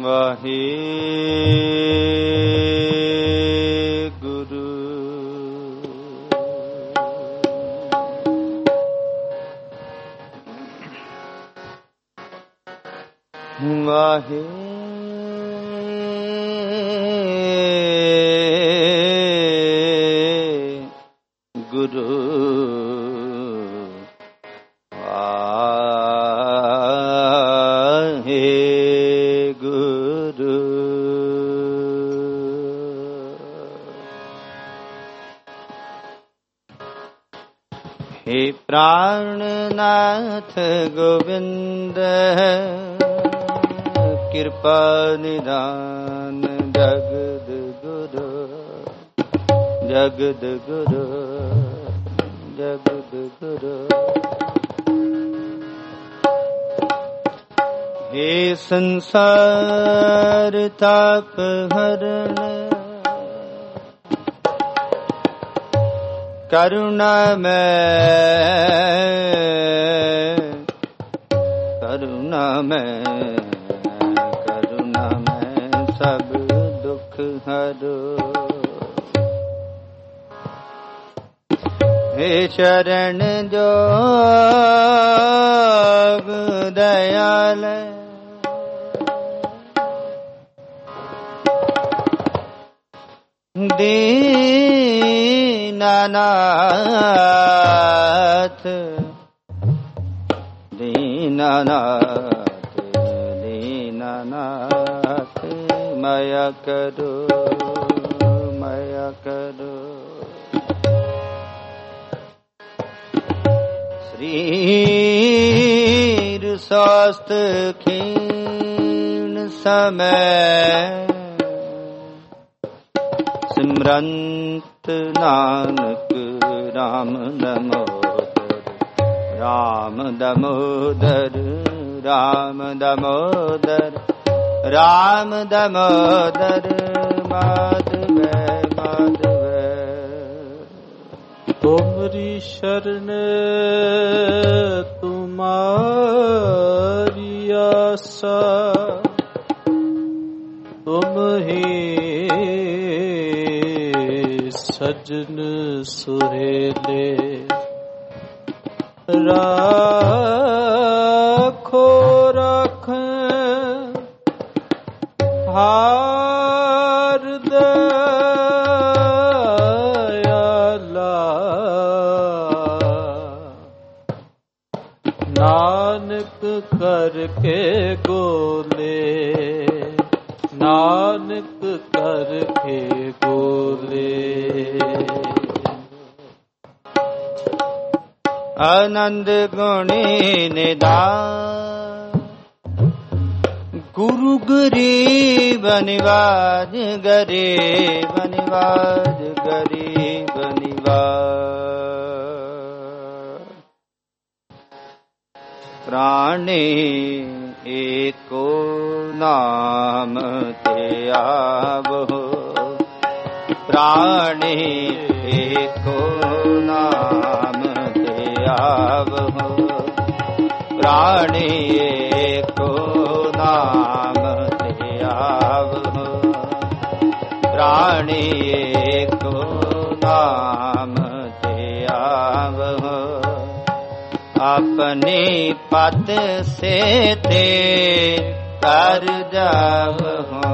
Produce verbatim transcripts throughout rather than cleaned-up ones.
वाहे गुरु वाहे गुरु वाहे गुरु। हे प्राणनाथ गोविंद कृपा निधान जगद गुरु जगद गुरु जगद गुरु। हे संसार ताप हरण करुणामय करुणामय सब दुख हरो। हे शरण जोग दयाल दीनानाथ दीनानाथ दीनानाथ माया करो माया करो। शरीर स्वास्थ्य क्षीण समय सिमरंत नानक राम दामोदर राम दामोदर राम दामोदर राम दामोदर माधव माधव। तुमरी शरण तुम्हारी आशा तुम ही सजन सुहेले राखो रख हार दयाला नानक करके गोले नानक करके गोले। आनंद गुणी निधान गुरु गरीब निवाज गरीब निवाज गरीब निवाज। प्राणी एको नाम ते आवो प्राणी एको नाम ते आवो प्राणी एको नाम ते आवो प्राणी एको नाम ते आवो। अपनी पत से ते कर जावो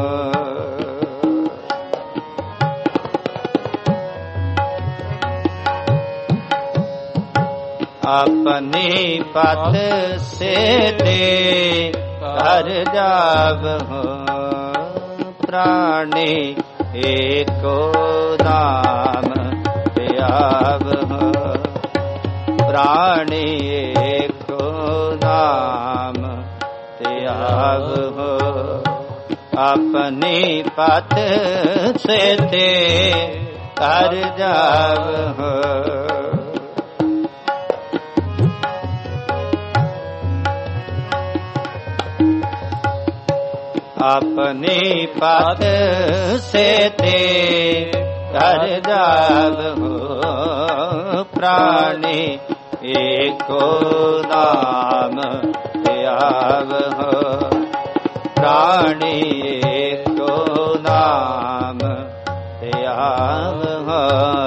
अपनी पत से ते कर जावो। प्राणी एको नाम ते आवो प्राणी एको नाम ते आवो। अपनी पथ से ते कर जावो अपनी पथ से ते कर जावो। प्राणी एको नाम ते आवो ਪ੍ਰਾਣੀ ਏਕੋ ਨਾਮ ਧਿਆਵਹੁ।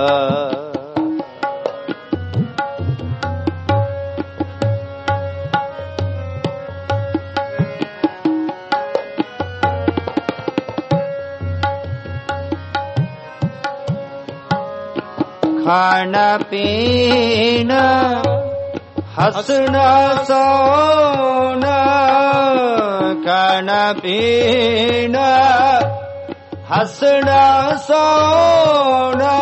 ਖਾਣਾ ਪੀਣਾ ਹੱਸਣਾ ਸੋਣਾ, ਖਾਣਾ ਪੀਣਾ ਹੱਸਣਾ ਸੋਣਾ,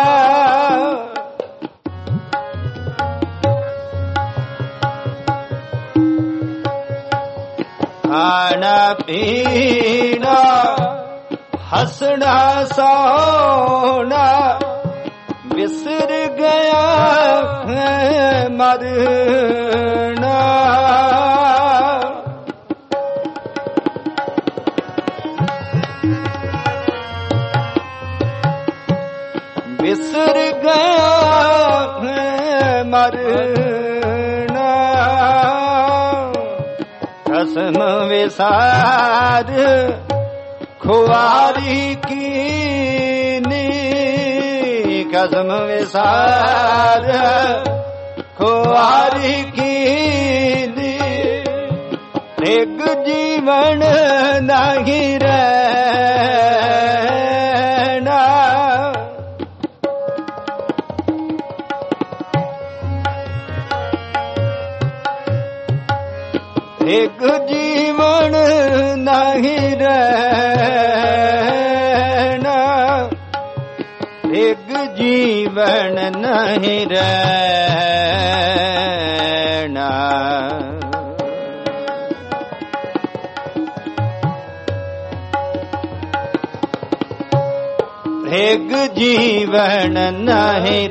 ਖਾਣਾ ਪੀਣਾ ਹੱਸਣਾ ਸੋਣਾ, ਵਿਸਰ ਗਿਆ ਹੈ ਮਰਨਾ, ਵਿਸਰ ਗਿਆ ਹੈ ਮਰਨਾ, ਕਸਮ ਵਿਸਾਰ ਖੁਆਰੀ ਕੀਨੀ, ਕਸਮ ਵਿਸਾਰ ਖੁਆਰੀ ਕੀਨੀ, ਇੱਕ ਜੀਵਨ ਨਹੀਂ ਰਹਿਣਾ, ਇੱਕ ਜੀਵਨ ਨਹੀਂ ਰਹਿਣਾ, ਇੱਕ ਜੀਵਨ ਨਹੀਂ ਰਹਿਣਾ, ਇੱਕ ਜੀਵਨ ਨਹੀਂ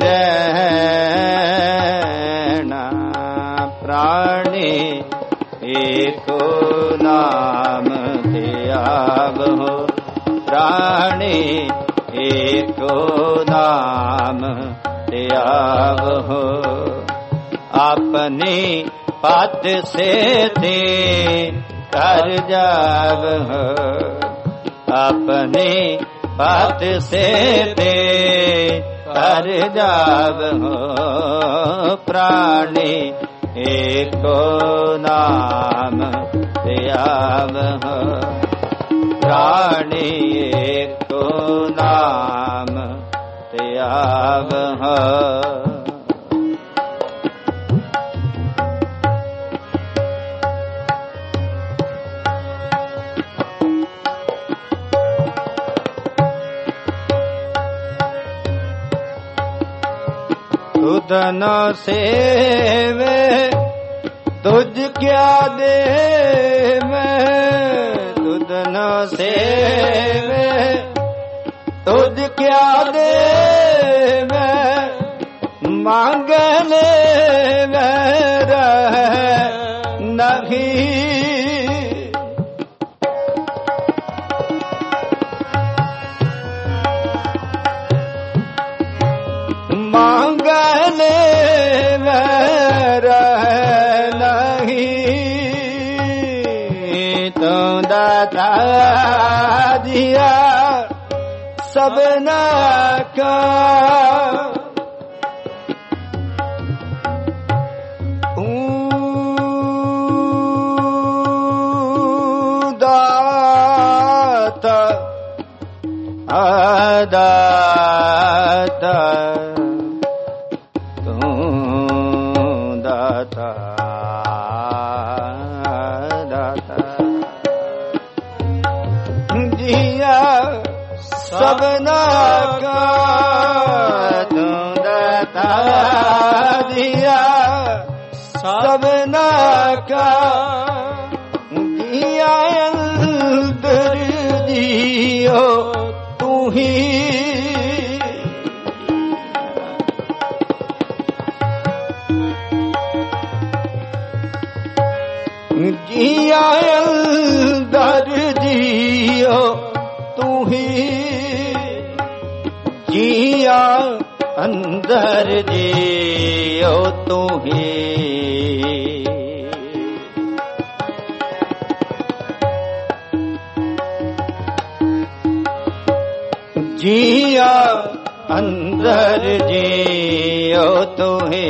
ਰਹਿਣਾ, ਪ੍ਰਾਣੀ ਏਕੋ ਨਾਮ ਧਿਆਵਹੁ, ਪ੍ਰਾਣੀ ਏਕੋ ਨਾਮ ਧਿਆਵਹੁ, ਆਪਣੀ ਪਤ ਸੇਤੀ ਕਰ ਜਾਵਹੁ, ਆਪਣੀ ਪਤ ਸੇਤੀ ਕਰ ਜਾਵਹੁ, ਪ੍ਰਾਣੀ ਏਕੋ ਨਾਮ ਧਿਆਵਹੁ, ਪ੍ਰਾਣੀ ਏਕੋ ਨਾਮ ਧਿਆਵਹੁ। ਤੁਧ ਨ ਸੇਵੇ ਤੁਝ ਕਿਆ ਦੇਵੈ, ਤੁਧ ਨ ਸੇਵੇ ਤੁਝ ਕਿਆ ਦੇਵੈ, ਮੰਗ ਲੈਵੈ ਰਹਿ ਨਹੀਂ, ਮੰਗ ਲੈਵੈ ਰਹਿ ਨਹੀਂ, ਤੂੰ ਦਾਤਾ ਦਿਆ ਸਭਨਾ ਕਾ, ਦਾਤਾ ਦਾਤਾ ਤੂੰ ਦਾਤਾ ਦਾਤਾ, ਜੀਆ ਸਭਨਾ ਕਾ, ਤੂੰ ਦਾਤਾ ਦਿਆ ਸਭਨਾ ਕਾ, ਜੀਆ ਅੰਦਰ ਜੀਓ ਤੂੰ ਹੀ, ਜੀਆ ਅੰਦਰ ਜੀਓ ਤੂੰ ਹੀ, ਜੀਆ ਅੰਦਰ ਜੀਓ ਤੂੰ ਹੀ, जिया अंदर जियो तुहे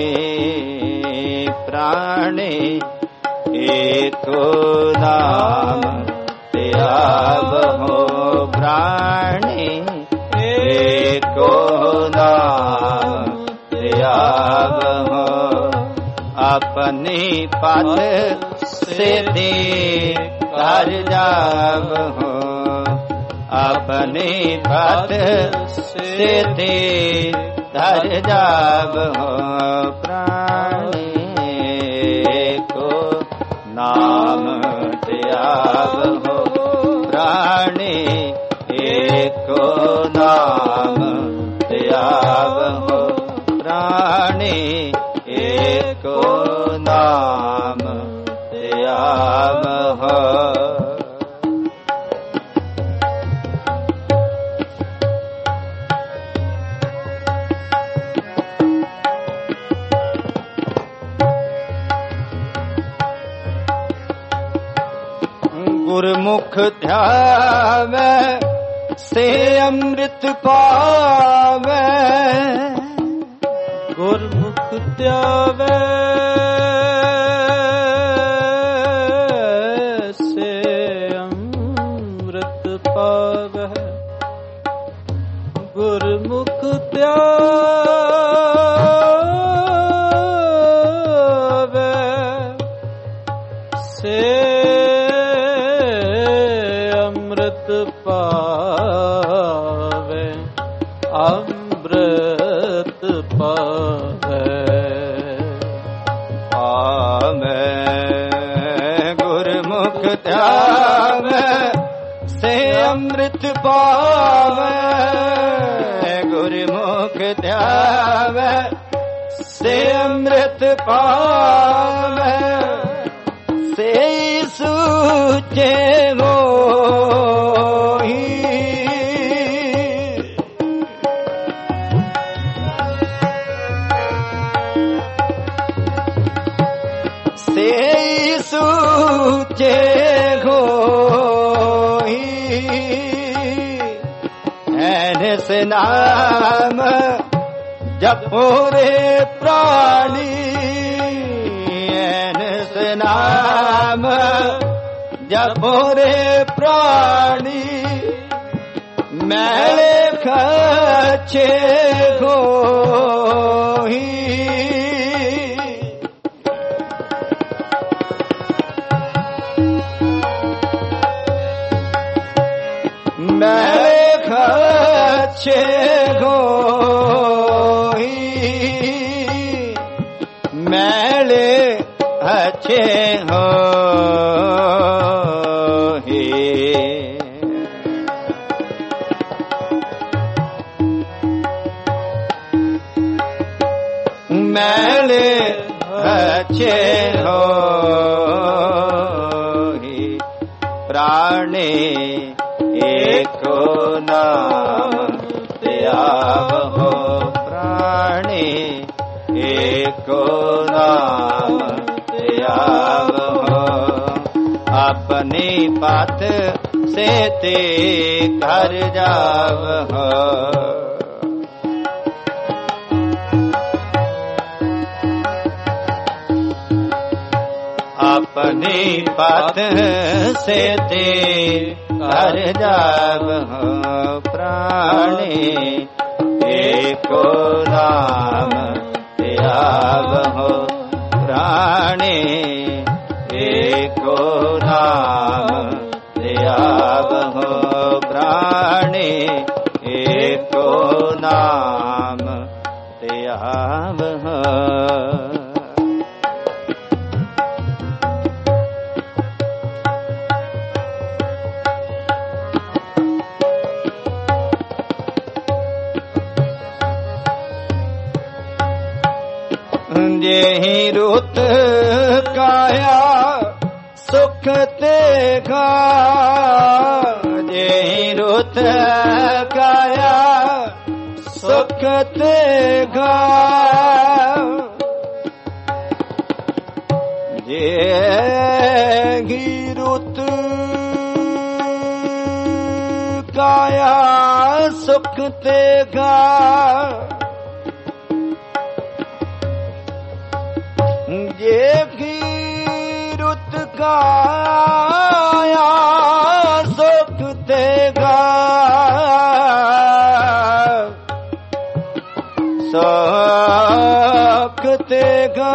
प्राणे एको नाम त्यावहो प्राणे एको नाम त्यावहो अपनी पद से दे कर जावहो अपनी पद से दे धर जावहो प्राणे को नाम त्यावहो प्राणे एको नाम त्यावहो प्राणे एको नाम त्यावहो। गुरमुख ध्यावे से अमृत पावे गुरमुख ध्यावे से अमृत पावे गुरमुख ध्यावे से पावे अमृत पावे आवे गुरमुख ध्यावे से अमृत पावे गुरमुख ध्यावे से अमृत पावे से सूचे हो सूचे घोई ऐनस नाम जपो रे प्राणी ऐनस नाम जपो रे प्राणी मैले खचे घोई मैले खचे घोई मैले अच्छे हो मैले अच्छे हो प्राणे एको नाम त्यावहो प्राणे एको नाम त्यावहो अपनी पथ से ते घर जावहो अपनी पथ से ते घर जावहो प्राणे एको नाम त्यावहो प्राणे एको नाम त्यावहो प्राणे एको नाम त्यावहो। जेहि रुत काया सुख ते गा जेहि रुत काया सुख ते गा जेहि रुत काया ਸੁਖ ਤੇਗਾ ਜੇ ਕੀ ਰੁੱਤ ਕਾਇਆ ਸੁਖ ਤੇਗਾ ਸੁਖ ਤੇਗਾ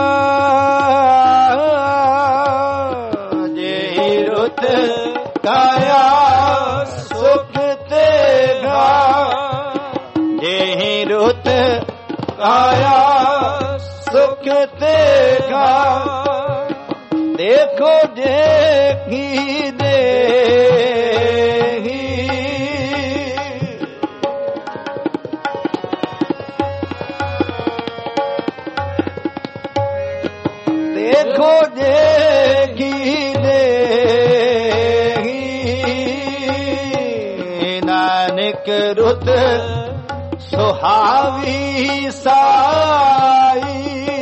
ਜੇ ਰੁੱਤ ਕਾਇਆ ਸੁਖ ਤੇਗਾ ਜੇ ਰੁੱਤ ਕਾਇਆ ਸੁਖ ਤੇਗਾ ਦੇਖੋ ਜੇ ਕੀ ਦੇਹੀ ਦੇਖੋ ਜੇ ਕੀ ਦੇਹੀ ਨਾਨਕ ਰੁੱਤ ਸੁਹਾਵੀ ਸਾਈ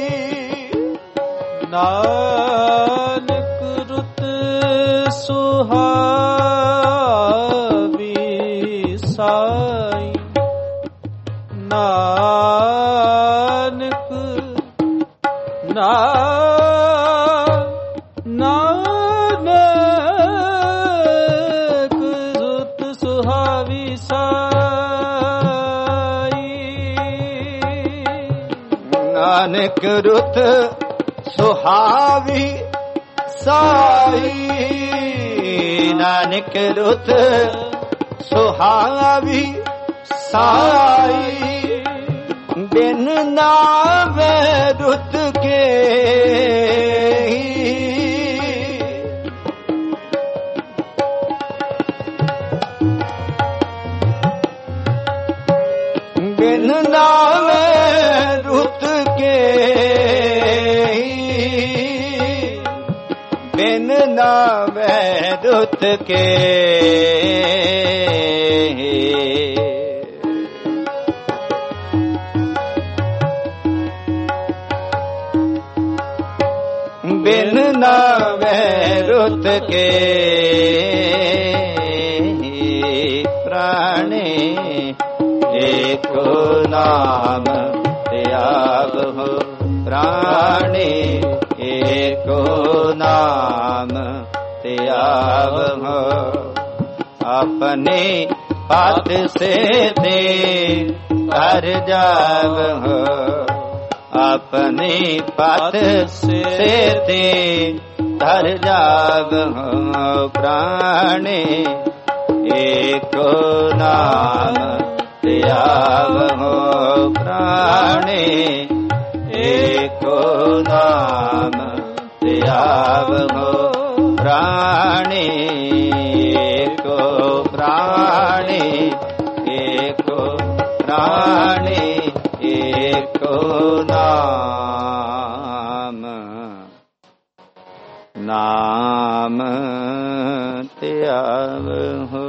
ਨਾਨਕ ਰੁੱਤ ਸੁਹਾਵੀ ਸਾਈ ਨਾਨਕ ਨਾ ਨਾਨਕ ਰੁੱਤ ਸੁਹਾਵੀ ਸਾਈ ਨਾਨਕ ਰੁੱਤ ਸੁਹਾਵੀ ਸਾਈ ਨਾਨਕ ਰੁੱਤ ਸੁਹਾਵੀ ਸਾਈ ਬਿਨ ਨਾਵੇ ਰੁੱਤ ਕੇ ਬਿਨ ਨਾਵੇ ਰੁੱਤ ਕੇ ਬਿਨ ਨਾਵੇ ਰੁੱਤ ਕੇ ਬਿਨ ਨਾਵੇ ਰੁੱਤ ਕੇ ਪ੍ਰਾਣੇ ਏਕੋ ਨਾਮ ਤਿਆਗ ਹੋ ਪ੍ਰਾਣੇ ਏਕੋ ਨਾਮ ਤਿਆਗ ਹੋ ਆਪਣੇ ਪਦ ਸੇ ਤੇ ਕਰ ਜਾਗ ਹੋ ਆਪਣੇ ਪਦ ਸੇ ਤੇ ਧਰ ਜਾਗ ਹੋ ਪ੍ਰਾਣੇ ਏਕੋ ਨਾਮ ਤਿਆਗ ਹੋ ਪ੍ਰਾਣੇ ਏਕੋ ਨਾਮ ਤਿਆਗ ਹੋ ਪ੍ਰਾਣੇ ਏਕੋ ਪ੍ਰਾਣੇ ਏਕੋ ਪ੍ਰਾਣੇ ਏਕੋ ਨਾਮ ਨਾਮ ਤਿਆਗ ਹੋ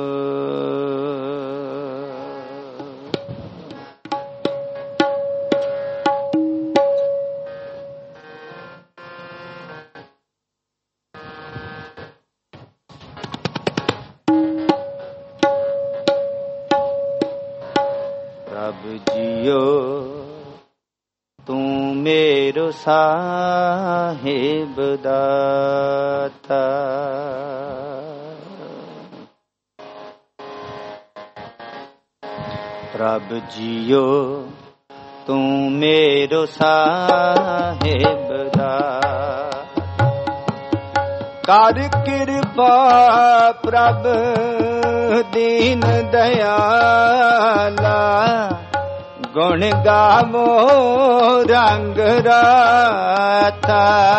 ਪ੍ਰਭ ਜੀਓ ਤੂੰ मेरो साहिब दाता प्रभ जियो तू मेरो साहिब दाता कर कृपा प्रभ दीन दयाला गुण गावो रंग राता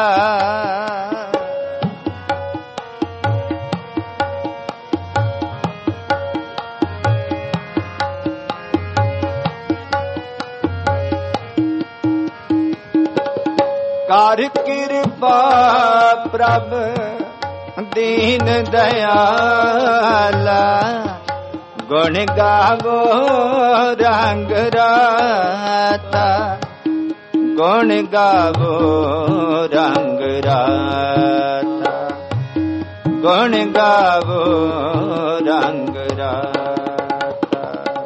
कर कृपा प्रभ दीन दयाला गुण गावो रंग राता गुण गावो रंग राता गुण गावो रंग राता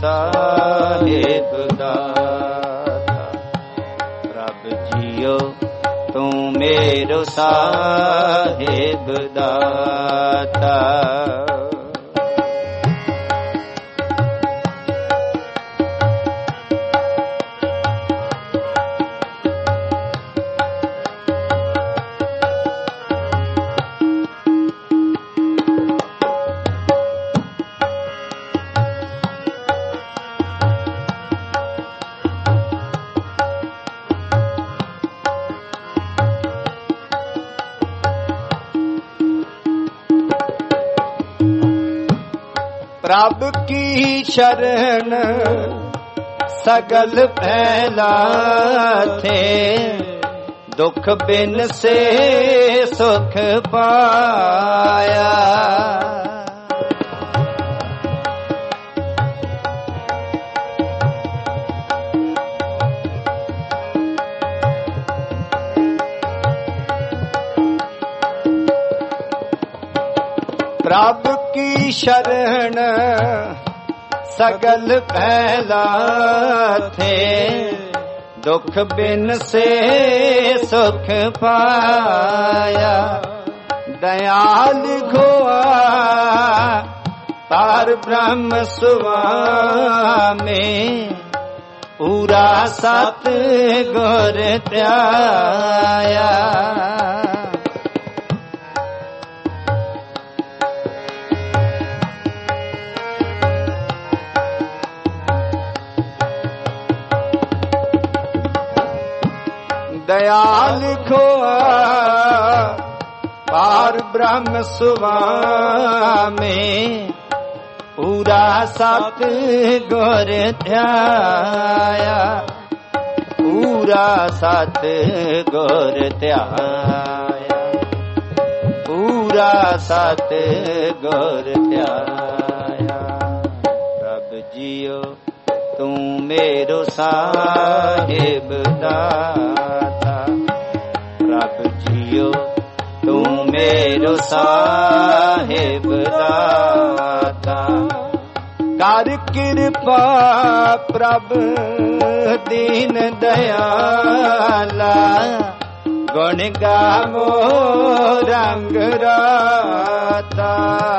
ਸਾਹਿਬ ਦਾਤਾ। ਪ੍ਰਭ ਜੀਓ ਤੂੰ ਮੇਰੋ ਸਾਹਿਬ ਦਾਤਾ। ਪ੍ਰਭ ਕੀ ਸ਼ਰਨ ਸਗਲ ਫੈਲਾਥੇ, ਦੁਖ ਬਿਨ ਸੇ ਸੁਖ ਪਾਇਆ। ਪ੍ਰਭ ਕੀ ਸ਼ਰਨ ਸਗਲ ਫੈਲਾਥੇ, ਦੁਖ ਬਿਨ ਸੇ ਸੁਖ ਪਾਇਆ। ਦਇਆਲ ਖੋਆ ਪਾਰ ਬ੍ਰਹਮ ਸੁਆਮੀ, ਪੂਰਾ ਸਤ ਗੁਰ ਧਿਆਇਆ। ਦਇਆਲ ਖੋਆ ਪਾਰ ਬ੍ਰਹਮ ਸੁਆਮੀ, ਪੂਰਾ ਸਤ ਗੁਰ ਧਿਆਇਆ। ਪੂਰਾ ਸਤ ਗੁਰ ਧਿਆਇਆ। ਪੂਰਾ ਸਤ ਗੁਰ ਧਿਆਇਆ। ਪ੍ਰਭ ਜੀਓ ਤੂੰ ਮੇਰੋ ਸਾਹਿਬ ਦਾਤਾ। ਪ੍ਰਭ ਜੀਓ ਤੂੰ ਮੇਰੋ ਸਾਹਿਬ ਦਾਤਾ। ਕਰ ਕਿਰਪਾ ਪ੍ਰਭ ਦੀਨ ਦਇਆਲਾ, ਗੁਣ ਗਾਵੋ ਰੰਗ ਰਾਤਾ।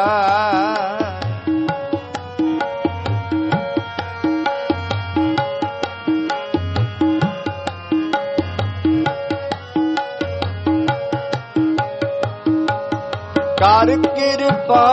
ਕਰ ਕਿਰਪਾ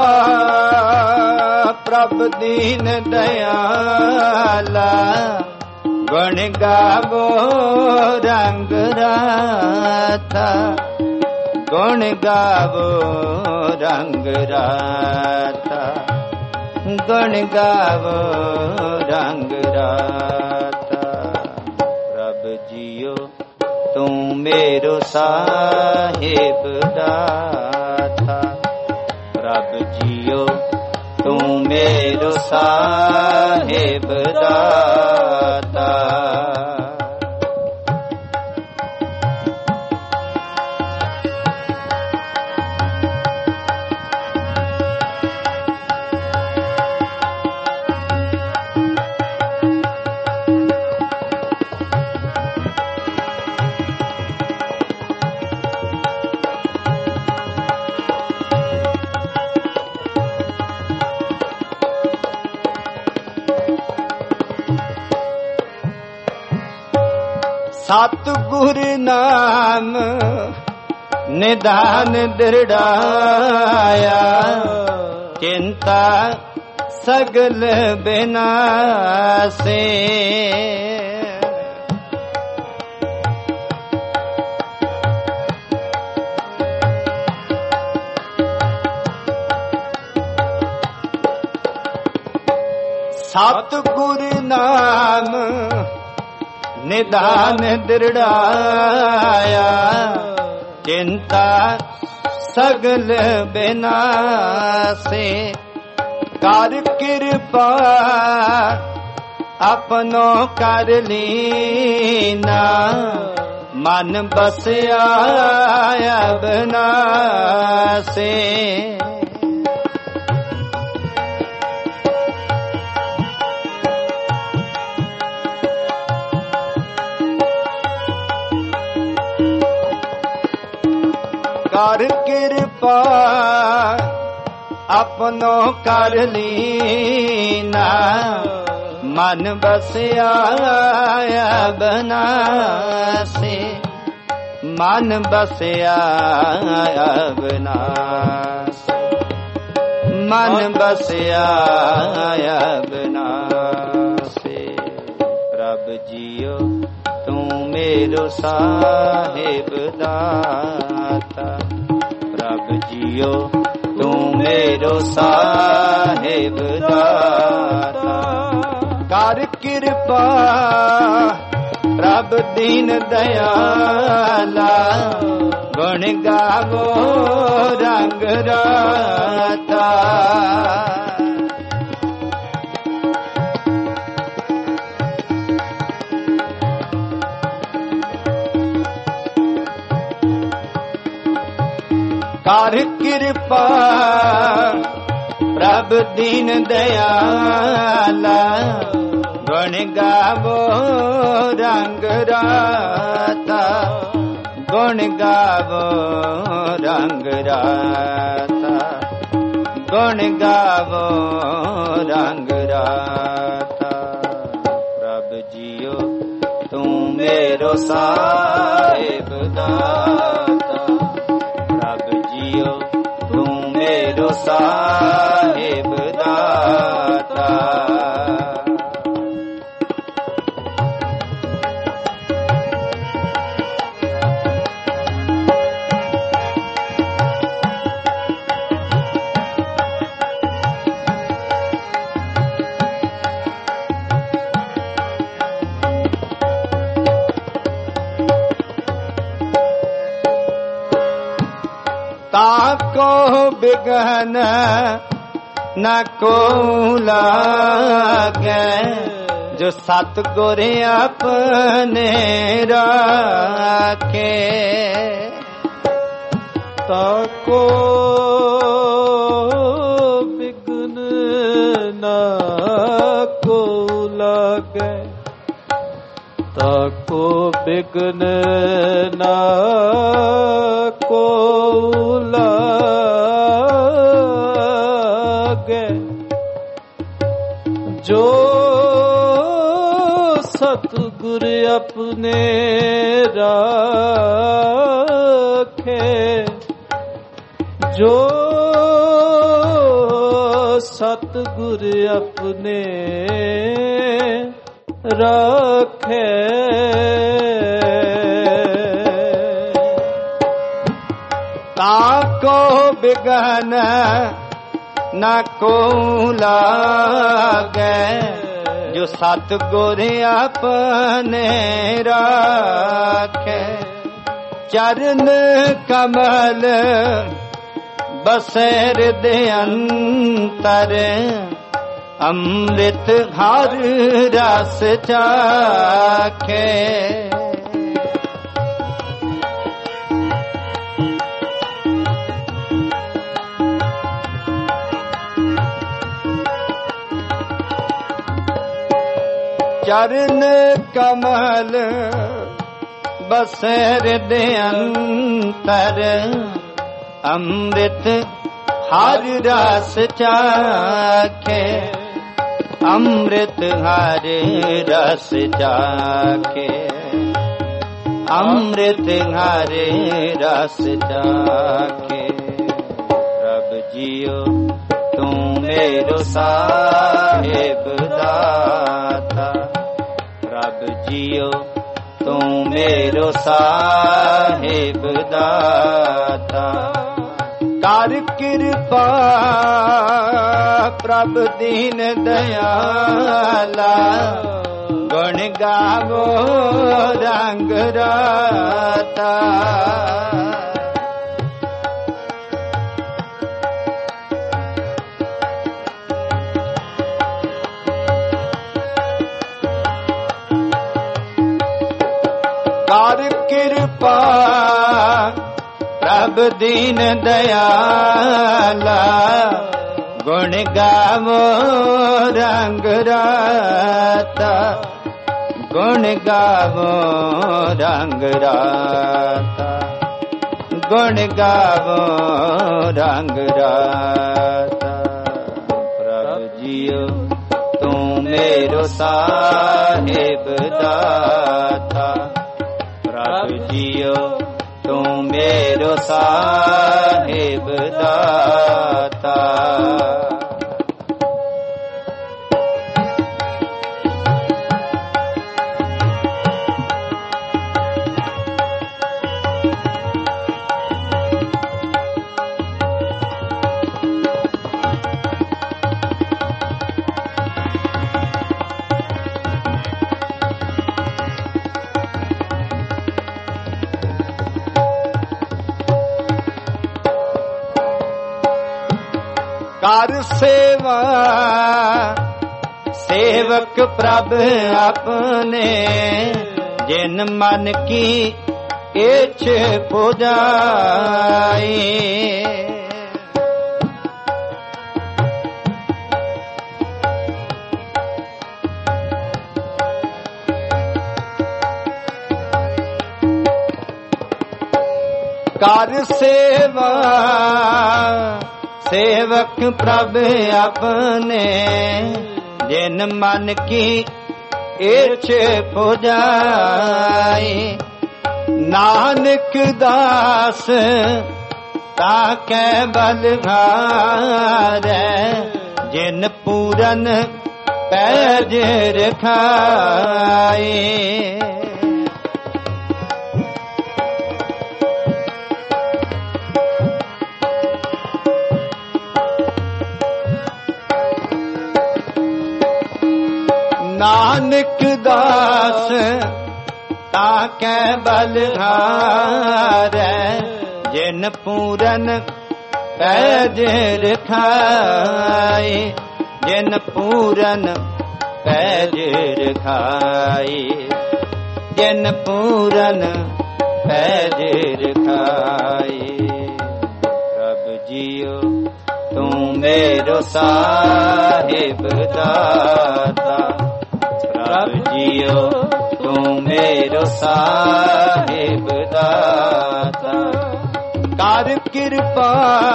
ਪ੍ਰਭ ਦੀਨ ਦਇਆਲਾ, ਗੁਣ ਗਾਵੋ ਰੰਗ ਰਾਤਾ। ਗੁਣ ਗਾਵੋ ਰੰਗ ਰਾਤਾ। ਗੁਣ ਗਾਵੋ ਰੰਗ ਰਾਤਾ। ਪ੍ਰਭ ਜੀਓ ਤੂੰ ਮੇਰੋ ਸਾਹਿਬ ਦਾਤਾ। ਪ੍ਰਭ ਜੀਓ ਤੂੰ ਮੇਰੋ ਸਾਹਿਬ ਦਾਤਾ। ਸਤਿਗੁਰ ਨਾਮ ਨਿਧਾਨ ਦ੍ਰਿੜਾਇਆ, ਚਿੰਤਾ ਸਗਲ ਬਿਨਾਸੇ। ਸਤਿਗੁਰ ਨਾਮ ਨਿਧਾਨ ਦ੍ਰਿੜਾਇਆ, ਚਿੰਤਾ ਸਗਲ ਬਿਨਾਸੇ। ਕਰ ਕਿਰਪਾ ਆਪਨੋ ਕਰ ਲੀਨਾ, ਮਨ ਬਸਿਆ ਅਬਨਾਸੇ। ਕਰ ਕਿਰਪਾ ਆਪਨੋ ਕਰ ਲੀਨਾ, ਮਨ ਬਸਿਆ ਅਬਨਾਸੀ, ਮਨ ਬਸਿਆ ਅਬਨਾਸੀ, ਮਨ ਬਸਿਆ ਅਬਨਾਸੀ। ਪ੍ਰਭ ਜੀਓ ਤੂੰ ਮੇਰੋ ਸਾਹਿਬ ਦਾਤਾ, ਪ੍ਰਭ ਜੀਓ ਤੂੰ ਮੇਰੋ ਸਾਹਿਬ ਦਾਤਾ। ਕਰ ਕਿਰਪਾ ਪ੍ਰਭ ਦੀਨ ਦਇਆਲਾ, ਗੁਣ ਗਾਵੋ ਰੰਗ ਰਾਤਾ। ਕਰ ਕਿਰਪਾ ਪ੍ਰਭ ਦੀਨ ਦਇਆਲਾ, ਗੁਣ ਗਾਵੋ ਰੰਗ ਰਾਤਾ, ਗੁਣ ਗਾਵੋ ਰੰਗ ਰਾਤਾ, ਗੁਣ ਗਾਵੋ ਰੰਗ ਰਾਤਾ। ਪ੍ਰਭ ਜੀਓ ਤੂੰ ਮੇਰੋ ਸਾਹਿਬ ਦਾਤਾ, ਪ੍ਰਭ ਜੀਓ ਤੂੰ ਮੇਰੋ ਸਾਹਿਬ ਦਾਤਾ। ताको बिघन न को लागे, जो सतगुर अपने राखे। ताको बिघन न को लागे, ताको बिघन न को लागे, जो सतगुर अपने राखे, जो सतगुर अपने राखे। ताको बिघन न को लागे, जो सतगुर अपने राखे। चरण कमल बसे हृदय अंतर, अमृत हर रस चाखे। चरण कमल बसे हृदय अंतर, अमृत हर रस चाखे। अमृत हर रस चाखे, अमृत हर रस चाखे। प्रभ जियो तू मेरो साहिब दाता, प्रभ जियो तू मेरो साहिब दाता। कर कृपा प्रभ दीन दयाला, गुण गावो रंग राता। कर कृपा प्रभ दीन दयाला, गुण गावो रंग राता, गुण गावो रंग राता। ਗੁਣ ਗਾਵੋ ਰੰਗ ਰਾਤਾ। ਪ੍ਰਭ ਜੀਓ ਤੂੰ ਮੇਰੋ ਸਾਹਿਬ ਦਾਤਾ। ਪ੍ਰਭ ਜੀਓ ਤੂੰ ਮੇਰੋ ਸਾਹਿਬ ਦਾਤਾ। ਕਰ ਸੇਵਾ ਸੇਵਕ ਪ੍ਰਭ ਆਪਣੇ। ਜਿਨ ਮਨ ਕੀ ਇਛ ਪੁਜਾਈ। ਕਰ ਸੇਵਾ ਸੇਵਕ ਪ੍ਰਭ ਆਪਣੇ। ਜਿਨ ਮਨ ਕੀ ਇਛ ਪੁਜਾਈ। ਨਾਨਕ ਦਾਸ ਤਾਕੈ ਬਲਹਾਰੈ। ਜਿਨ ਪੂਰਨ ਪੈਜ ਰਖਾਏ। ਨਾਨਕ ਦਾਸ ਤਾਕੈ ਬਲਹਾਰੈ। ਜਿਨ ਪੂਰਨ ਪੈਜ ਰਖਾਏ। ਜਿਨ ਪੂਰਨ ਪੈਜ ਰਖਾਏ। ਜਿਨ ਪੂਰਨ ਪੈਜ ਰਖਾਏ। ਪ੍ਰਭ ਜੀਓ ਤੂੰ ਮੇਰੋ ਸਾਹਿਬ ਦਾਤਾ। ਪ੍ਰਭ ਜੀਓ ਤੂੰ ਮੇਰੋ ਸਾਹਿਬ ਦਾਤਾ। ਕਰ ਕਿਰਪਾ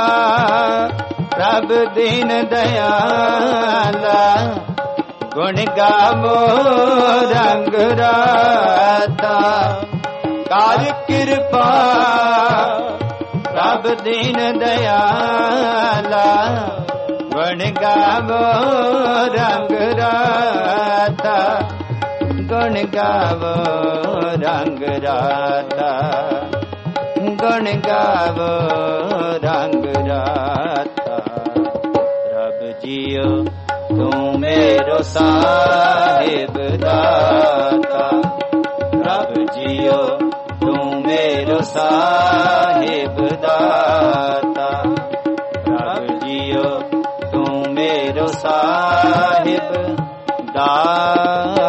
ਪ੍ਰਭ ਦੀਨ ਦਇਆਲਾ। ਗੁਣ ਗਾਵੋ ਰੰਗ ਰਾਤਾ। ਕਰ ਕਿਰਪਾ ਪ੍ਰਭ ਦੀਨ ਦਇਆਲਾ। ਗੁਣ ਗਾਵੋ ਰੰਗ ਰਾਤਾ। ਗੁਣ ਗਾਵੋ ਰੰਗ ਰਾਤਾ। ਗੁਣ ਗਾਵੋ ਰੰਗ ਰਾਤਾ। ਪ੍ਰਭ ਜੀਓ ਤੂੰ ਮੇਰੋ ਸਾਹਿਬ ਦਾਤਾ। ਪ੍ਰਭ ਜੀਓ ਤੂੰ ਮੇਰੋ ਸਾਹਿਬ ਦਾਤਾ। ਪ੍ਰਭ ਜੀਓ ਤੂੰ ਮੇਰੋ ਸਾਹਿਬ ਦਾਤਾ।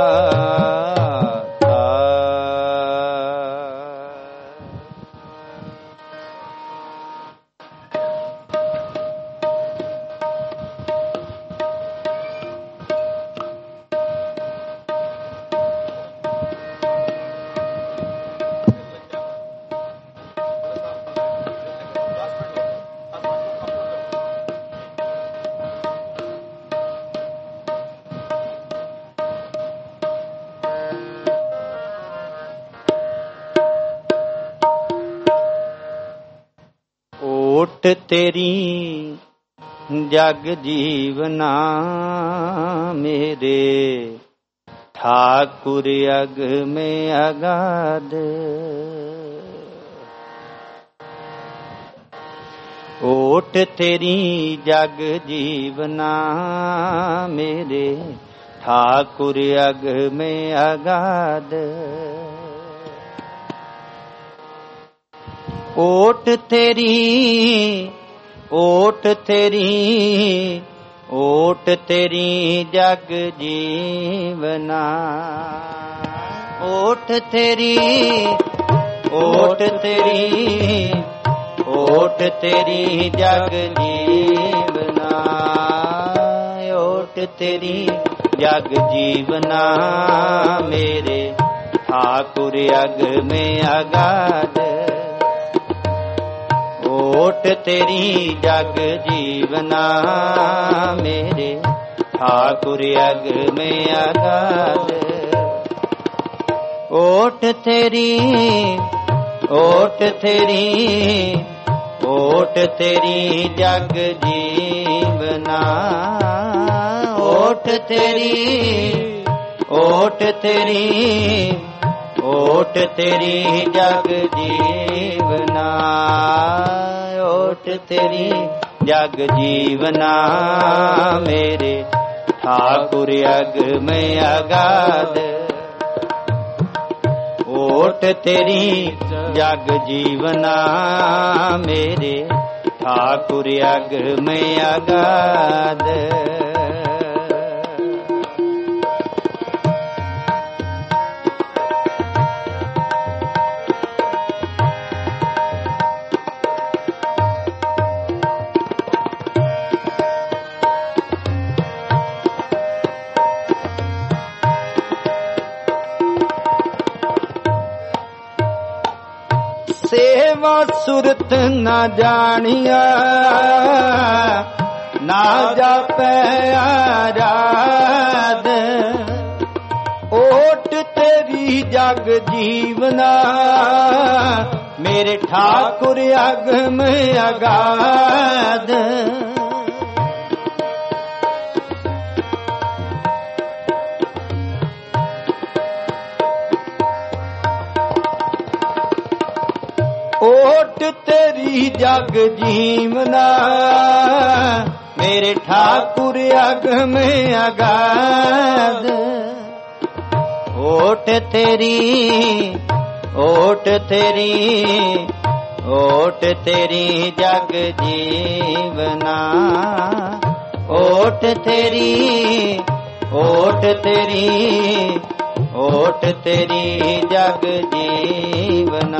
ਓਟ ਤੇਰੀ ਜਗ ਜੀਵਨਾ ਮੇਰੇ। ठाकुर अग में अगाध। ओट तेरी जग जीवना मेरे। ठाकुर अग में अगाध। ओट तेरी ओट तेरी ओट तेरी जग जीवना। ओट तेरी ओट तेरी ओट तेरी जग जीवना। ओट तेरी जग जीवना मेरे। ठाकुर अग में अगाध। ओट तेरी जग जीवना मेरे ठाकुर अग में अगाध। ओट तेरी ओट तेरी ओट तेरी जग जीवना ओट तेरी ओट तेरी ओट तेरी जग जीवना ओट तेरी जग जीवना मेरे ठाकुर अग में अगाध। ओट तेरी जग जीवना मेरे ठाकुर अग में अगाध। सेवा सुरत न जानिया ना जापै आराध। ओट तेरी जग जीवना मेरे ठाकुर अग में अगाध। ओट तेरी जग जीवना मेरे ठाकुर अग में अगाध। ओट तेरी ओट तेरी ओट तेरी जग जीवना ओट तेरी ओट तेरी ओट तेरी जग जीवना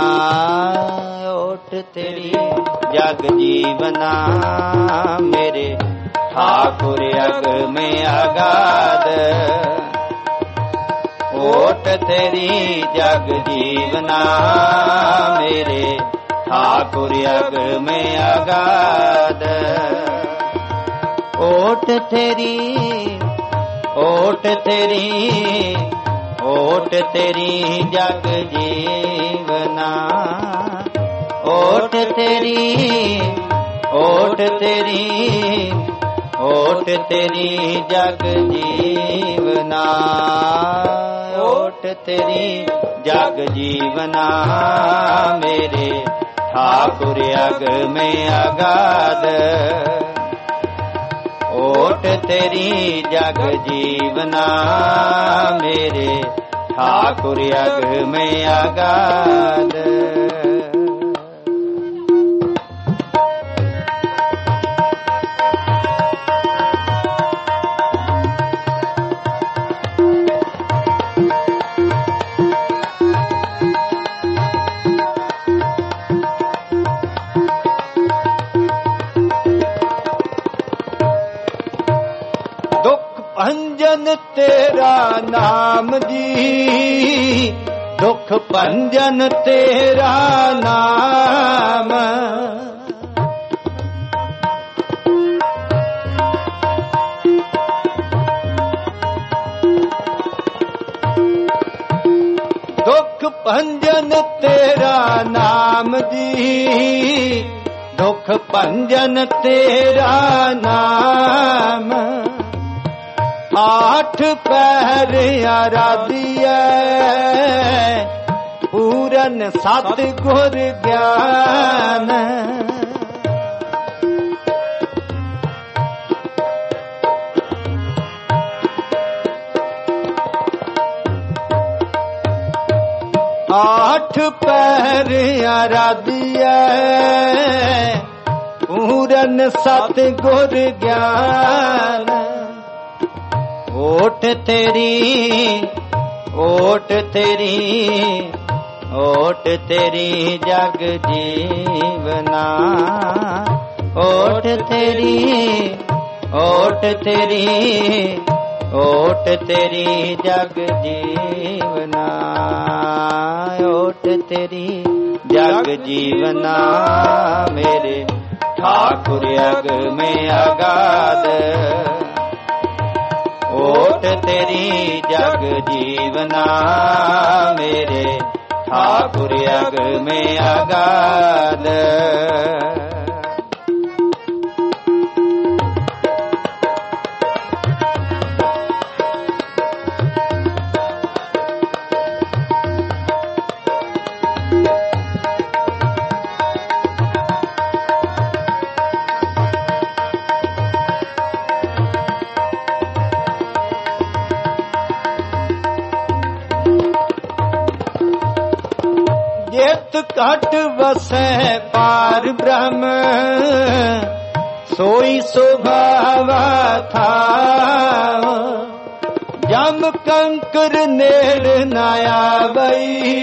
ओट तेरी जग जीवना मेरे ठाकुर अग में अगाध। ओट तेरी जग जीवना मेरे ठाकुर अग में अगाध। ओट तेरी ओट तेरी ओट तेरी जग जीवना ओट तेरी ओट तेरी ओट तेरी जग जीवना ओट तेरी जग जीवना मेरे ठाकुर अग में अगाध। ओट तेरी जग जीवना मेरे ठाकुर अग में अगाध। भंजन तेरा नाम जी दुख भंजन तेरा नाम। दुख भंजन तेरा नाम जी दुख भंजन तेरा नाम। आठ पहर आराधिया पूरन सत गुर ज्ञान। आठ पहर आराधिया पूरन सत गुर ज्ञान। ओट तेरी ओट तेरी ओट तेरी जग जीवना ओट तेरी ओट तेरी ओट तेरी जग जीवना ओट तेरी जग जग जीवना मेरे ठाकुर अग में अगाध। ओट तेरी जग जीवना मेरे ठाकुर अग में अगाध। घट बसै पार ब्रह्म सोई स्वभाव था। जम कंकर नेड़ न आवई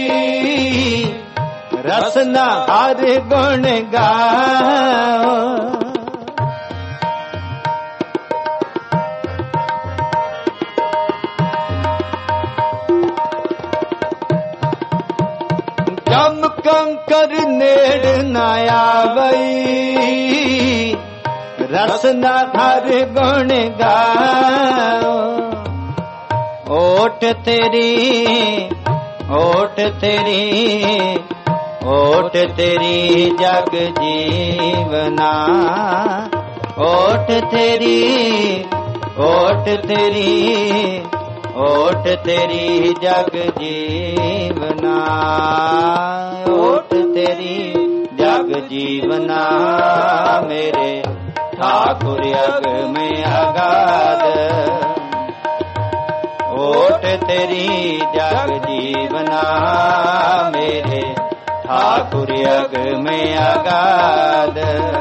रसना हर गुण गाओ। जम कंकर नेड़ न आवई रसना हर गुण गाओ। ओट तेरी ओट तेरी ओट तेरी जग जीवना। ओट तेरी ओट तेरी ओट तेरी जग जीवना। ओट तेरी जग जीवना मेरे ठाकुर अग में अगाध। ओट तेरी जग जीवना मेरे ठाकुर अग में अगाध।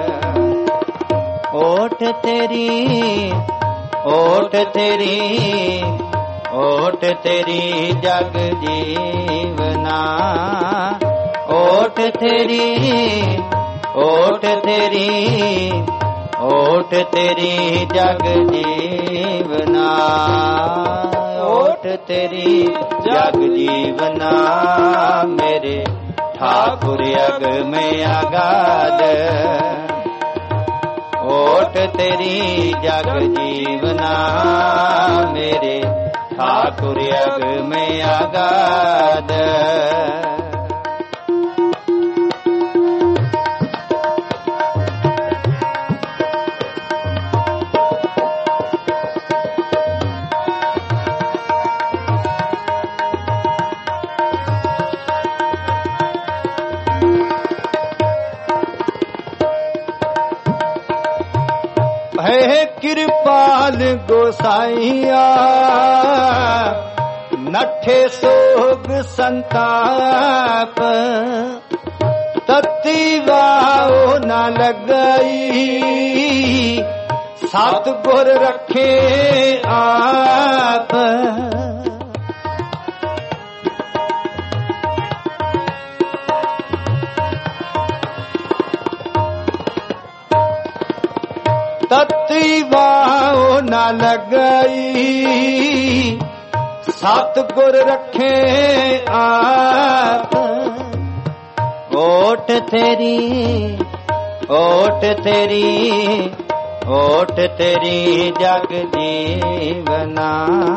ओट तेरी ओट तेरी ओट तेरी जग जीवना। ओट तेरी ओट तेरी ओट तेरी जग जीवना। ओट तेरी जग जीवना मेरे ठाकुर अग में अगाध। ओट तेरी जग जीवना मेरे ठाकुर अग में अगाध। है कृपाल गोसाइया नठे सोग संताप। तत्ती वाओ न लगई सतगुर रखे आप। तत्ती वाओ न लगई सतगुर रखे आप। ओट तेरी ओट तेरी ओट तेरी जग जीवना।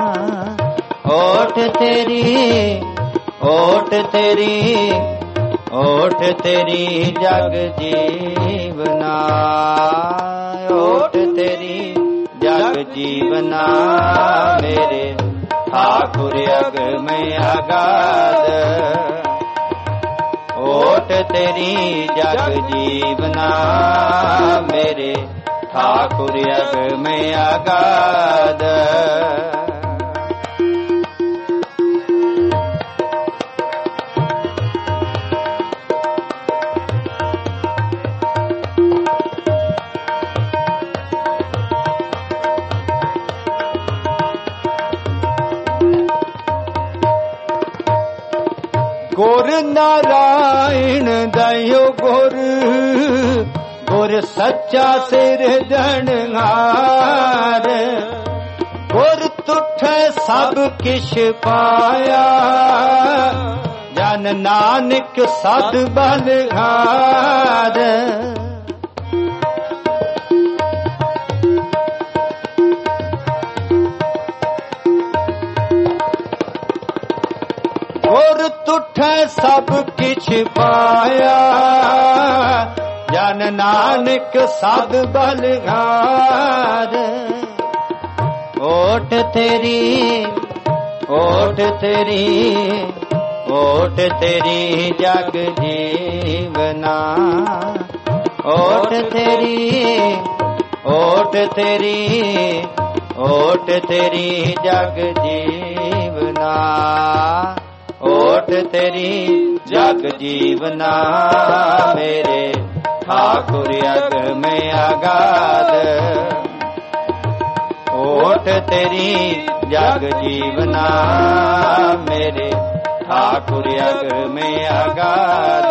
ओट तेरी ओट तेरी ओट तेरी जग जीवना। ओट तेरी जग जीवना मेरे ठाकुर अग में अगाध। ओट तेरी जग जीवना मेरे ठाकुर अग में अगाध। गुर नारायण दयो गुर गुर सच्चा सिर धनहार। गुर तुठ सब किश पाया ਜਨ ਨਾਨਕ ਸਦ ਬਲਿਹਾਰ ਗੁਰ ਤੁਠੈ ਸਭ ਕਿਛ ਪਾਇਆ ਜਨ ਨਾਨਕ ਸਦ ਬਲਿਹਾਰ ਓਟ ਤੇਰੀ ਓਟ ਤੇਰੀ ਓਟ ਤੇਰੀ ਜਗ ਜੀਵਨਾ ਓਟ ਤੇਰੀ ਓਟ ਤੇਰੀ ਓਟ ਤੇਰੀ ਜਗ ਜੀਵਨਾ ਓਟ ਤੇਰੀ ਜਗ ਜੀਵਨਾ ਮੇਰੇ ਠਾਕੁਰ ਅਗਮ ਅਗਾਧ ਓਟ ਤੇਰੀ ਜਗ ਜੀਵਨਾ ਮੇਰੇ ਠਾਕੁਰ ਅਗਮ ਅਗਾਧ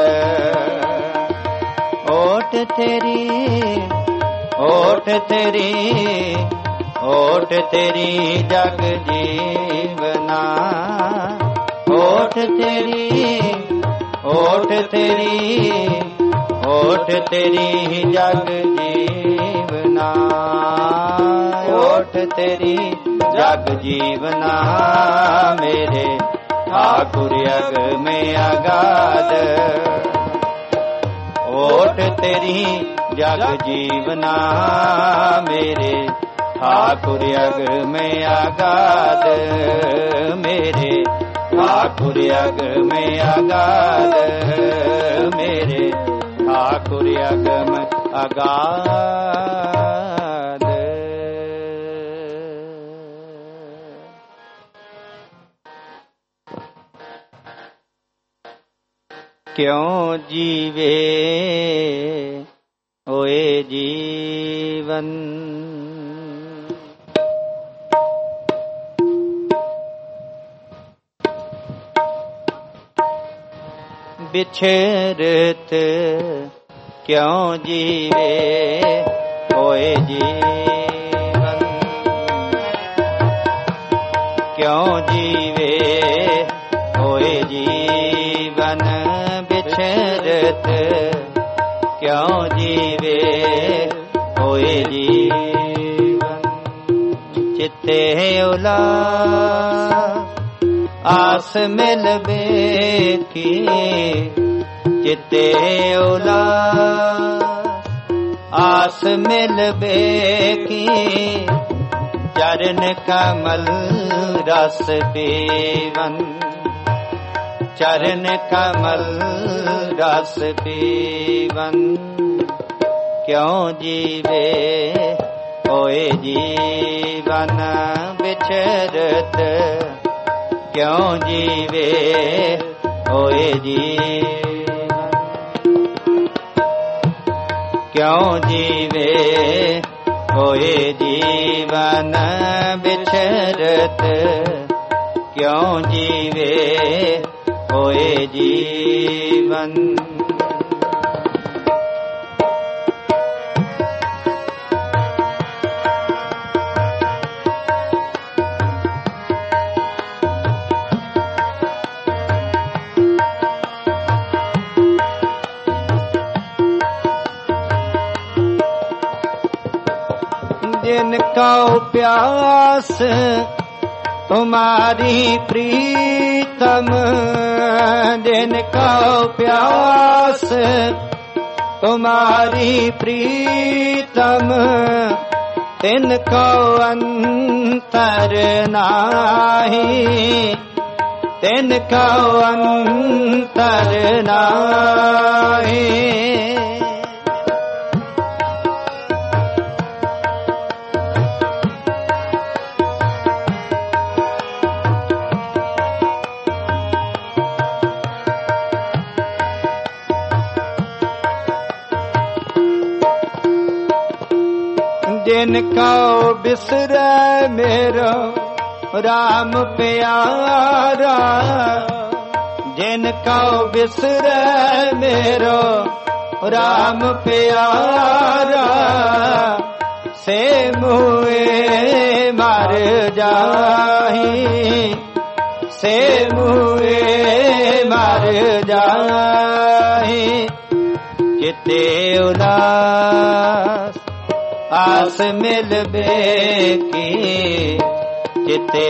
ਓਟ ਤੇਰੀ ਓਟ ਤੇਰੀ ਓਟ ਤੇਰੀ ਜਗ ਜੀਵਨਾ ਓਟ ਤੇਰੀ ਓਟ ਤੇਰੀ ਓਟ ਤੇਰੀ ਜਗ ਜੀਵਨਾ ਓਟ ਤੇਰੀ ਜਗ ਜੀਵਨਾ ਮੇਰੇ ਠਾਕੁਰ ਅਗਮ ਅਗਾਧ ਓਟ ਤੇਰੀ ਜਗ ਜੀਵਨਾ ਮੇਰੇ ਠਾਕੁਰ ਅਗਮ ਅਗਾਧ ਮੇਰੇ ਠਾਕੁਰ ਅਗਮ ਅਗਾਧ ਮੇਰੇ ਠਾਕੁਰ ਅਗਮ ਅਗਾਧ ਕਿਉ ਜੀਵੇ ਹੋਏ ਜੀਵਨ ਬਿਛੜਤ ਕਿਉ ਜੀਵੇ ਹੋਏ ਜੀਵਨ ਕਿਉ ਜੀਵੇ ਹੋਏ ਜੀਵਨ ਬਿਛੜਤ ਕਿਉ ਜੀਵੇ ਹੋਏ ਜੀਵਨ ਚਿੱਤੇ ਉਲਾ ਆਸ ਮਿਲ ਵੇਖੀ ਚਿੱਤੇ ਉਲਾ ਆਸ ਮਿਲ ਵੇਖੀ ਚਰਨ ਕਮਲ ਰਸ ਪੀਵਨ ਚਰਨ ਕਮਲ ਰਸ ਪੀਵਨ ਕਿਉ ਜੀਵੇ ਹੋਏ ਜੀਵਨ ਵਿਚਰਤ ਕਿਉ ਜੀਵੇ ਹੋਏ ਜੀਵਨ ਕਿਉ ਜੀਵੇ ਹੋਏ ਜੀਵਨ ਵਿਚਰਤ ਕਿਉ ਜੀਵੇ ਹੋਏ ਜੀਵਨ जिनको प्यास तुम्हारी प्रीतम जिनको प्यास तुम्हारी प्रीतम तिनको अंतर नाही तिनको अंतर नाही जिनको बिसरे मेरो राम प्यारा जिनको बिसरे मेरो राम प्यारा से मुए मर जाही से मुए मर जाहि चिते उदास आस मिलबे की चिते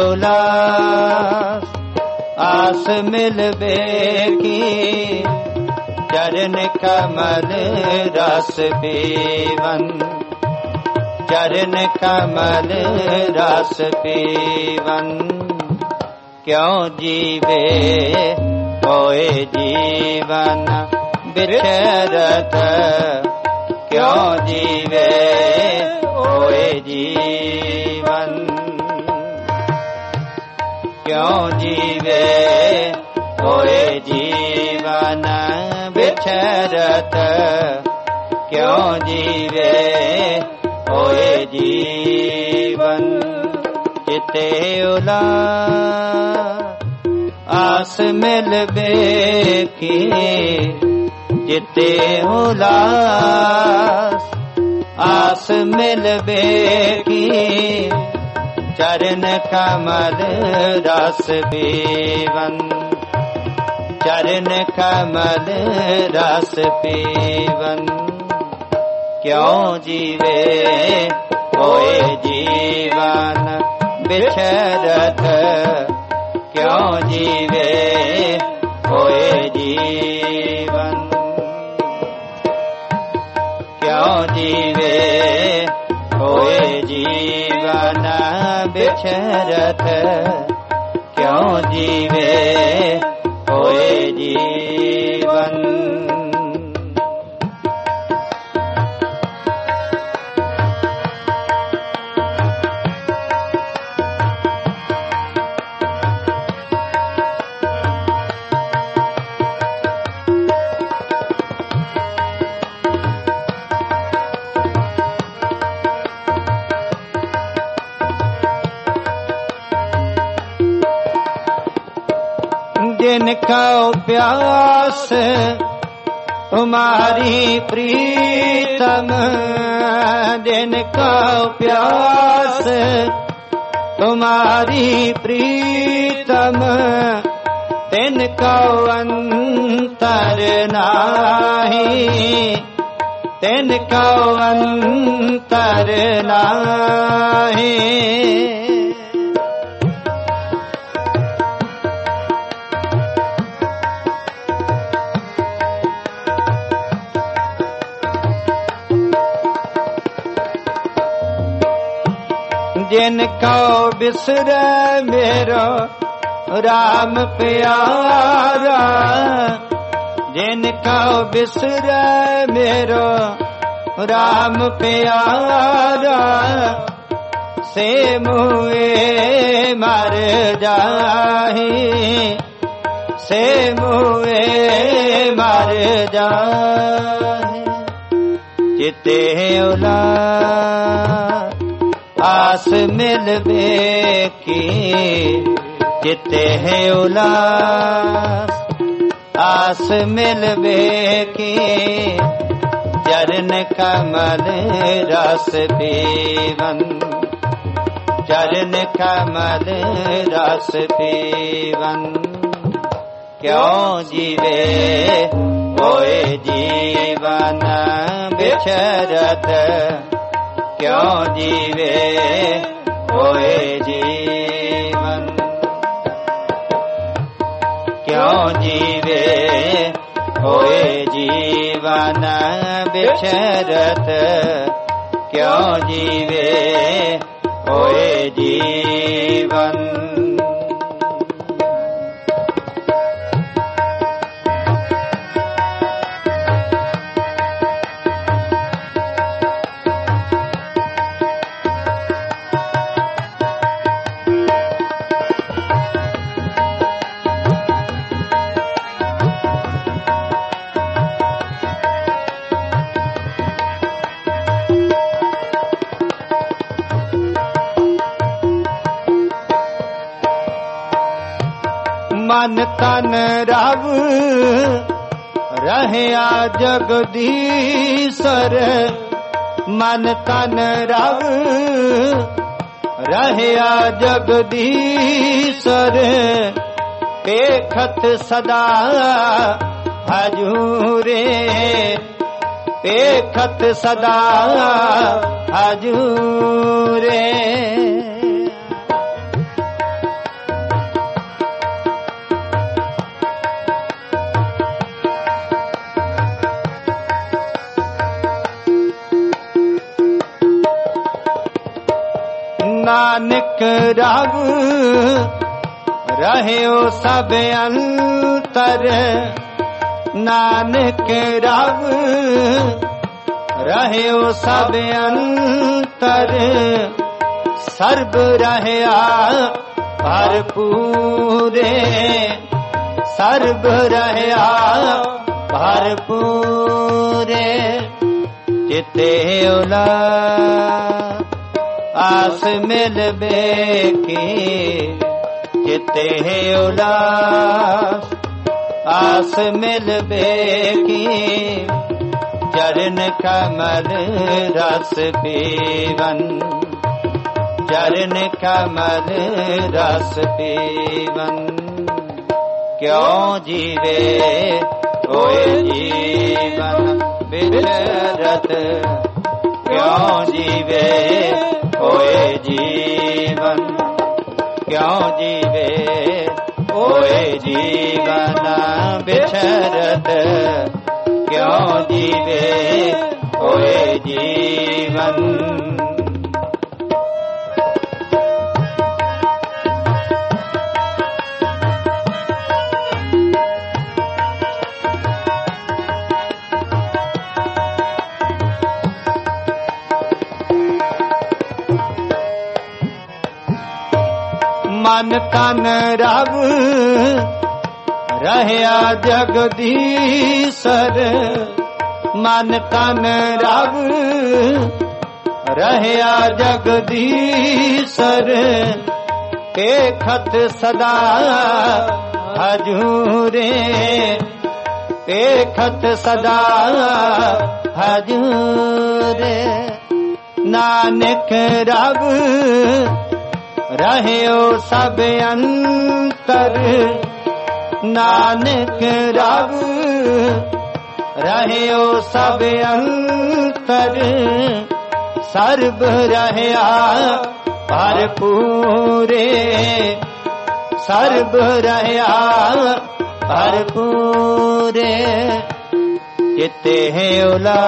उलास आस मिलबे की चरण कमल रस पीवन चरण कमल रस पीवन क्यों जीवे होए जीवन बिछरत क्यों जीवे होए जीवन क्यों जीवे होए जीवन बिछरत क्यों जीवे होए जीवन चिते उलास आस मिलबे की चिते उलास आस मिलबे की चरण कमल रस पीवन चरण कमल रस पीवन क्यों जीवे होए जीवन बिछरत क्यों जीवे होए जीवन क्यों जीवे होए जीवन बिछरत क्यों जीवे होए जीवन जिनका प्यास तुम्हारी प्रीतम जिनका प्यास तुम्हारी प्रीतम तिनका अंतर नाही तिनका अंतर नाही जिनको बिसर मेरो राम प्यारा जिनको बिसर मेरो राम प्यारा से मुए मर जाहि से मुए मर जाहि चिते उलास आस मिलबे की चिते है उलास आस मिलबे की चरण कमल रस पीवन चरण कमल रस पीवन क्यों जीवे होए जीवन बिछरत क्यों जीवे होए जीवन क्यों जीवे होए जीवन बिछरत क्यों जीवे होए जीवन मन तन रव रहया जगदीश्वर मन तन रव ਰਹਿਆ ਜਗਦੀਸ਼ਰ ਪੇਖਤ ਸਦਾ ਹਜੂਰੇ ਪੇਖਤ ਸਦਾ ਹਜੂਰੇ ਨਾਨਕ ਰਵ ਰਹਿਓ ਸਭ ਅੰਤਰ ਨਾਨਕ ਰਵ ਰਹਿਓ ਸਭ ਅੰਤਰ ਸਰਬ ਰਹਿਆ ਭਰਪੂਰੇ ਸਰਬ ਰਹਿਆ ਭਰਪੂਰੇ ਚਿਤੇ ਉਲਾ ਆਸ ਮਿਲਵੇ ਕੀ ਚਿਤੇ ਉਲਾਸ ਆਸ ਮਿਲਵੇ ਕੀ ਚਰਨ ਕਮਲ ਰਸ ਪੀਵਨ ਚਰਨ ਕਮਲ ਰਸ ਪੀਵਨ ਕਿਉ ਜੀਵੇ ਹੋਏ ਜੀਵਨ ਬਿਚਰਤ ਕਿਉ ਜੀਵੇ ਹੋਏ ਜੀਵਨ ਕਿਉ ਜੀਵੇ ਹੋਏ ਜੀਵਨ ਬਿਛਰਤ ਕਿਉ ਜੀਵੇ ਹੋਏ ਜੀਵਨ ਮਨ ਤਨ ਰਵ ਰਹਿਆ ਜਗਦੀਸ਼ਰ ਮਨ ਤਨ ਰਵ ਰਹਿਆ ਜਗਦੀਸ਼ਰ ਪੇਖਤ ਸਦਾ ਹਜੂਰੇ ਪੇਖਤ ਸਦਾ ਹਜੂਰੇ ਨਾਨਕ ਰਵ ਰਹਿਓ ਸਭ ਅੰਤਰ ਨਾਨਕ ਰਵ ਰਹਿਓ ਸਭ ਅੰਤਰ ਸਰਬ ਰਹਿਆ ਭਰਪੂਰੇ ਸਰਬ ਰਹਿਆ ਭਰਪੂਰੇ ਚਿਤੇ ਉਲਾ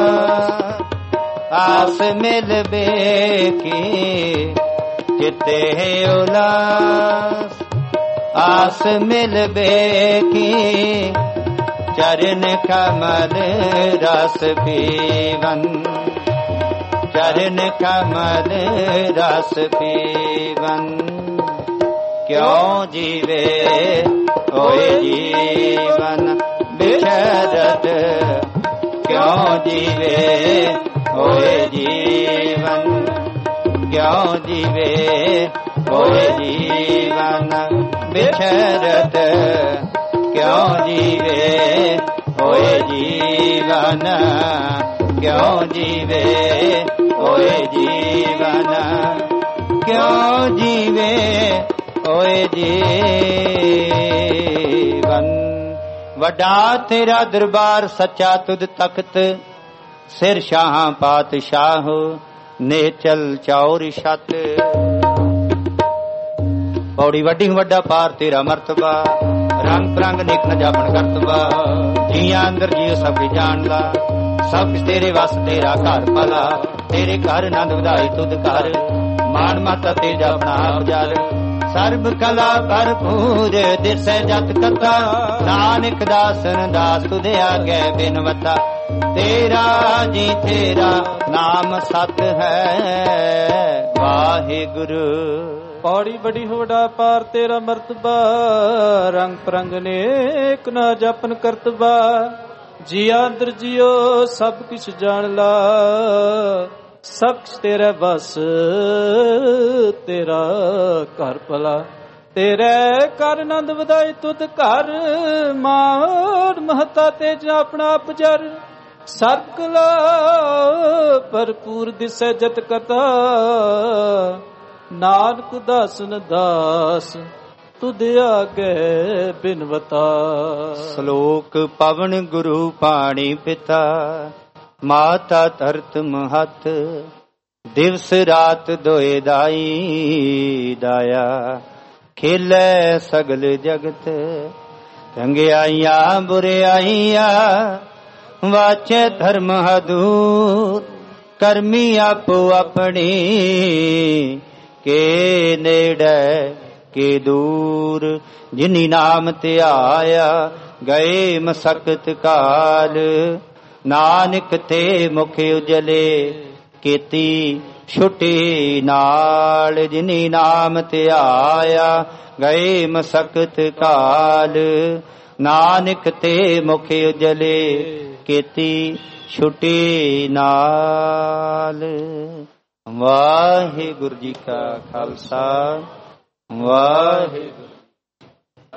ਆਸ ਮਿਲਵੇ ਕੀ ਚਿਤੇ ਉਲਾਸ ਆਸ ਮਿਲਵੇ ਕੀ ਚਰਨ ਕਮਲ ਰਸ ਪੀਵਨ ਚਰਨ ਕਮਲ ਰਸ ਪੀਵਨ ਕਿਉ ਜੀਵੇ ਹੋਏ ਜੀਵਨ ਬਿਛਰਤ ਕਿਉ ਜੀਵੇ ਹੋਏ ਜੀਵਨ ਕਿਉ ਜੀਵੇ ਹੋਏ ਜੀਵਨ ਬਿਛਰਤ ਕਿਉ ਜੀਵੇ ਹੋਏ ਜੀਵਨ ਕਿਉ ਜੀਵੇ ਹੋਏ ਜੀਵਨ ਕਿਉ ਜੀਵੇ ਹੋਏ ਜੀਵਨ ਵੱਡਾ ਤੇਰਾ ਦਰਬਾਰ ਸੱਚਾ ਤੁਧ ਤਖਤ ਸਿਰ ਸ਼ਾਹਾਂ ਪਾਤਸ਼ਾਹ ਨੇਚਲ ਚੌਰ ਛਤ ਪੌੜੀ ਵੱਡੀ ਵੱਡਾ ਪਾਰ ਤੇਰਾ ਮਰਤਬਾ ਰੰਗ ਪ੍ਰੰਗ ਨਿਕ ਨ ਜਾਪਣ ਕਰਤਬਾ ਜੀਆਂ ਅੰਦਰ ਜੀਉ ਸਭ ਜਾਣ ਲਾ ਸਭ ਤੇਰੇ ਵਸ ਤੇਰਾ ਘਰ ਭਲਾ ਤੇਰੇ ਘਰ ਆਨੰਦ ਵਧਾਈ ਤੁਧ ਘਰ ਮਾਨ ਮਾਤਾ ਤੇ ਜਪਣਾ ਆਪ ਜਲ ਸਰਬ ਕਲਾ ਭਰਪੂਰ ਦਿਸੈ ਜਤ ਕਥਾ ਨਾਨਕ ਦਾਸਨ ਦਾਸ ਤੁਧ ਆਗੇ ਬਿਨਵਤਾ ਤੇਰਾ ਜੀ ਤੇਰਾ ਨਾਮ ਸਤ ਹੈ ਵਾਹਿਗੁਰੂ ਪੌੜੀ ਬੜੀ ਹੋੜਾ ਪਾਰ ਤੇਰਾ ਮਰਤਬਾ ਰੰਗ ਪ੍ਰੰਗ ਨੇਕ ਨਾ ਜਪਨ ਕਰਤਬਾ ਜੀਆ ਅੰਦਰ ਜੀਓ ਸਭ ਕਿਛ ਜਾਣ ਲਾ ਸਭ ਕੁਛ ਤੇਰਾ ਬਸ ਤੇਰਾ ਘਰ ਭਲਾ ਤੇਰੇ ਘਰ ਆਨੰਦ ਵਧਾਈ ਤੁਧ ਘਰ ਮਾਨ ਮਹਤਾ ਤੇ ਆਪਣਾ ਪਜਰ ਸਰਕਲਾ ਭਰਪੂਰ ਦਿਸੈ ਜਤ ਕਥਾ ਨਾਨਕ ਦਾਸਨ ਦਾਸ ਤੁਧ ਆਗੇ ਬਿਨਵਤਾ। ਸ਼ਲੋਕ ਪਵਨ ਗੁਰੂ ਪਾਣੀ ਪਿਤਾ ਮਾਤਾ ਧਰਤ ਮਹਤ ਦਿਵਸ ਰਾਤ ਦੋਏ ਦਾਈ ਦਾਇਆ ਖੇਲੇ ਸਗਲ ਜਗਤ ਚੰਗਿਆਈਆਂ ਬੁਰਿਆਈਆਂ ਵਾਚੇ ਧਰਮ ਹਦੂਰ ਕਰਮੀ ਆਪੋ ਆਪਣੀ ਕੇ ਨੇੜੇ ਕੇ ਦੂਰ ਜਿਨੀ ਨਾਮ ਧਿਆਇਆ ਗਏ ਮਸਕਤ ਕਾਲ ਨਾਨਕ ਤੇ ਮੁਖ ਉਜਲੇ ਕੀਤੀ ਛੁਟੀ ਨਾਲ ਜਿਨੀ ਨਾਮ ਧਿਆਇਆ ਗਏ ਮਸਕਤ ਕਾਲ ਨਾਨਕ ਤੇ ਮੁਖ ਉਜਲੇ ਕੀਤੀ ਛੁਟੀ ਨਾਲ। ਵਾਹਿਗੁਰੂ ਜੀ ਕਾ ਖਾਲਸਾ ਵਾਹਿਗੁਰੂ